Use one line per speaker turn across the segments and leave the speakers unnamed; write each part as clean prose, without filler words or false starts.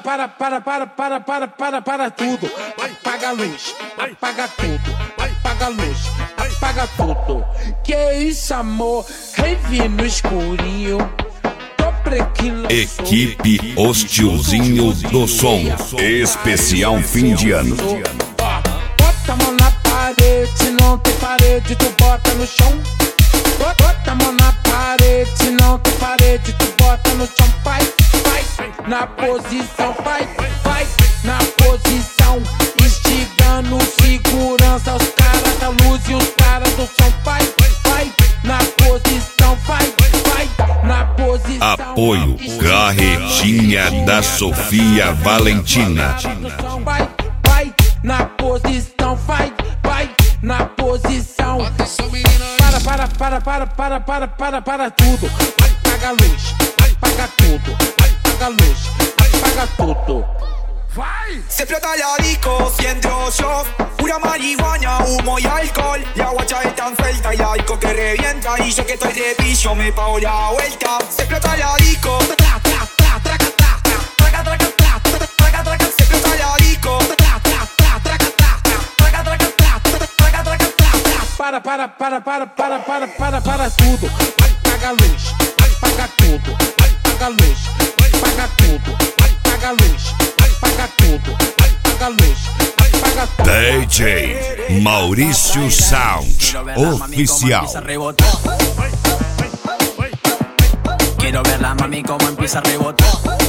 para tudo. Apaga a luz, apaga tudo. Apaga a luz, apaga tudo. Que isso, amor? Rave no escurinho.
Equipe Os Tiozinhos do Som, especial fim de ano.
Bota a mão na parede, não tem parede, tu bota no chão. Bota a mão na parede, não tem parede, tu bota no chão. Vai, na posição, vai, na posição. Instigando segurança, os caras da luz e os caras do som. Vai, na posição, vai, na posição.
Apoio Carretinha da Sofia Valentina.
Vai, na posição, vai, na posição. Para tudo. Apaga a luz, apaga tudo. Apaga a luz, apaga tudo. Vai.
Se explota la disco, si entro yo, pura marihuana, humo y alcohol. La guacha es tan suelta y la disco que revienta. Y yo que estoy de pillo me pago la vuelta. Se explota la disco, se explota la disco.
Para tudo. Apaga a luz, apaga tudo. Apaga a luz, apaga tudo. Apaga a luz, apaga tudo. Apaga a luz, apaga tudo.
DJ Maurício Sound Oficial.
Quiero ver la mami como empieza a rebotar.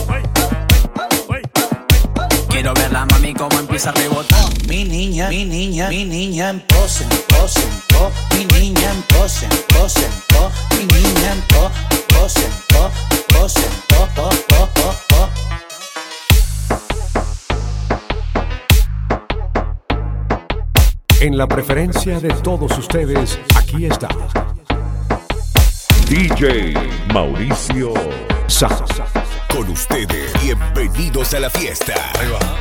Quiero ver la mami como empieza a rebotar. Mi niña en pose, pose, po. Mi niña en pose, pose, po. Mi niña en pose, po, pose, po, po, po, po, po.
En la preferencia de todos ustedes, aquí está
DJ Mauricio
Sound.
Con ustedes, bienvenidos a la fiesta.